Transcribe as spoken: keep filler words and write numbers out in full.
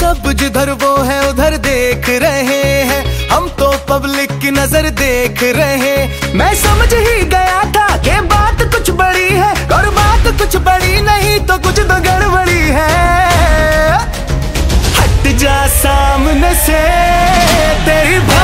सब जिधर वो है उधर देख रहे हैं, हम तो पब्लिक की नजर देख रहे। मैं समझ ही गया था कि बात कुछ बड़ी है, और बात कुछ बड़ी नहीं तो कुछ तो गड़बड़ी है। हट जा सामने से तेरी